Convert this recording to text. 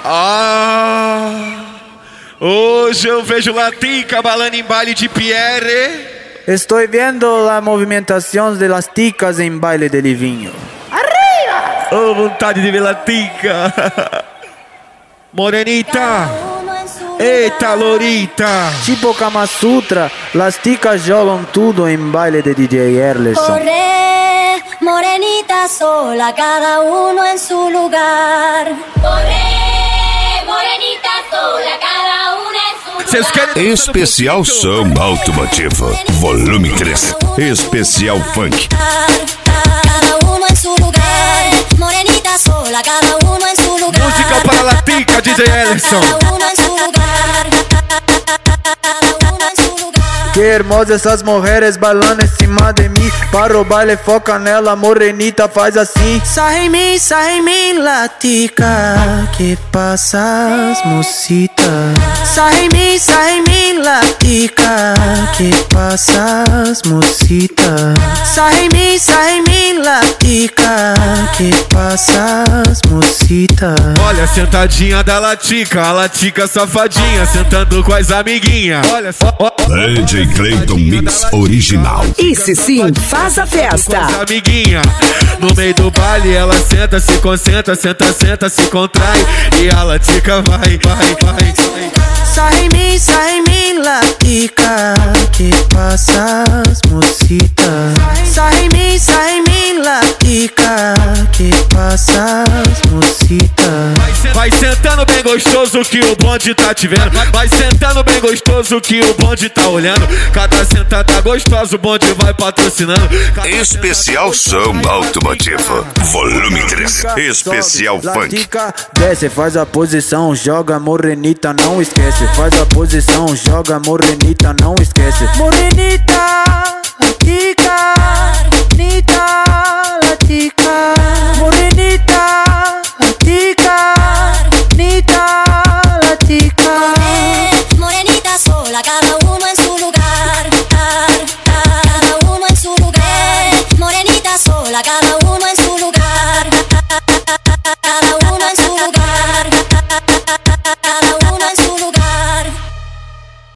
Hoje eu vejo Latica balando em baile de Pierre. Estoy viendo la movimentación de las ticas en baile de Livinho. ¡Arriba! Oh, vontade de ver Latica. Morenita. Eita, Lorita. Tipo Kama Sutra, las ticas jogam tudo en baile de DJ Erlerson. Corre, morenita sola, cada uno en su lugar. Corre, morenita sola, cada uno en su lugar. Especial Samba Automotivo, volume 3. Especial Funk. Cada uno en su lugar. Morenita sola, cada uno en su lugar. Música para Latica, DJ Erlerson. Cada uno en su lugar. Cada uno en su lugar. Que hermosas essas mulheres bailando em cima de mim. Para o baile, foca nela, morenita faz assim. Sai em mim, Latica. Que passas, mocita? Sai em mim, Latica. Que passas, mocita? Sai em mim, Latica. Que passas, mocita? Olha a sentadinha da Latica, a Latica safadinha, sentando com as amiguinhas. Olha só. DJ Clayton Mix Original. Esse sim faz a festa. Com as amiguinhas. No meio do baile ela senta, se concentra, senta, se contrai. E a Latica vai. Sai em mim, Latica. Que passas, mocita? Sai em mim, Latica. Que passas, mocita? Vai sentando bem gostoso que o bonde tá te vendo. Vai sentando bem gostoso que o bonde tá olhando. Cada sentada gostosa o bonde vai patrocinando. Especial Samba Automotivo, volume 3. Especial Funk. Desce, faz a posição, joga morenita, não esquece. Faz a posição, joga morenita, não esquece. Morenita, Latica.